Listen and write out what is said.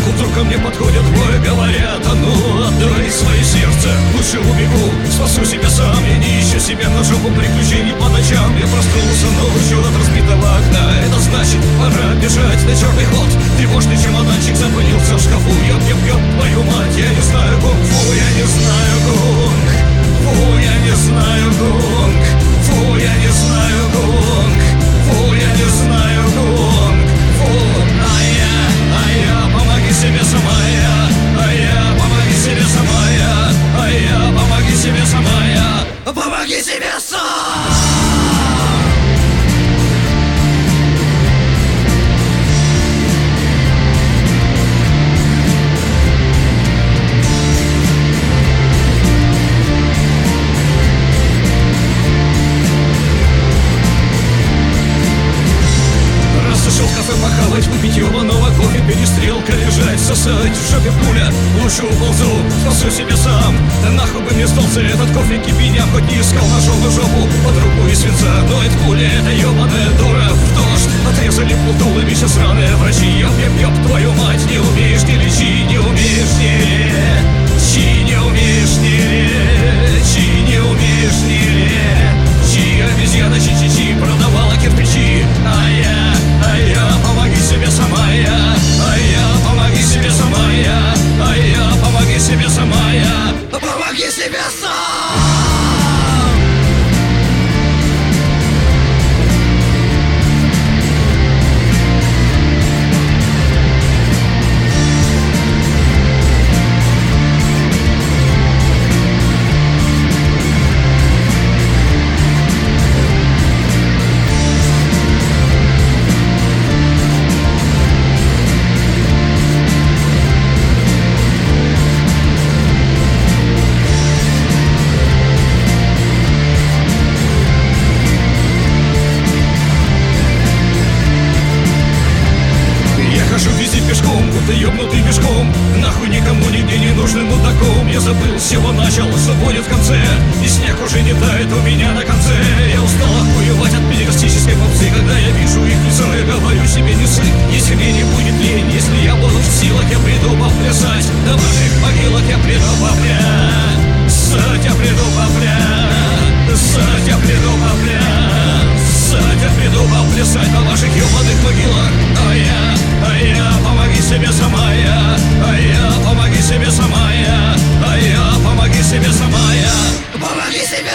Вдруг ко мне подходят двое, говорят: а ну, отдай свое сердце, лучше убегу, спасу себя сам. Я не ищу себе на жопу приключений по ночам. Я проснулся ночью от разбитого окна. Это значит, пора бежать на черный ход. Тревожный чемоданчик запылился в шкафу. Ёп, твою мать, я не знаю кунг-фу, я не знаю гонг. Фу, я не знаю гонг. Фу, я не знаю гонг. Фу, я не знаю гонг. Фу, помоги себе сама я. Помоги себе сама я. Помоги себе сама я. Помоги себе сам. Зашел в кафе похавать, выпить ебаного кофе, перестрелка, лежать, сосать, в жопе пуля. Лучше уползу, спасу себя сам. Да нахуй бы мне сдался этот кофе, кипеня. Хоть не искал, нашел бы жопу под руку из свинца. Но это пуля, это ебаная дура. В дождь отрезали полтулами, сейчас сраные врачи. Ёп, твою мать, не умеешь, не лечи, не умеешь, не лечи, не умеешь, не лечи, не умеешь, не лечи. Обезьяна чи-чи-чи продавала кирпичи. Помоги себе сама я. Помоги себе сама я. Помоги себе сама я. Помоги себе сам. Будто ёбнутый пешком, нахуй никому нигде не нужным мудаком. Я забыл, с чего начал, что будет в конце. И снег уже не тает у меня на конце. Я устал охуевать от педагогической попсы. Когда я вижу их лицо, я говорю себе: не ссы. Если мне не будет лень, если я буду в силах, я приду поплясать. На ваших могилах я приду поплясать. Я приду поплясать. Я приду поплясать. Я приду поплясать на ваших ёбаных могилах. Помоги себе сама я. Помоги себе сама я. Помоги себе сама я. Помоги себе.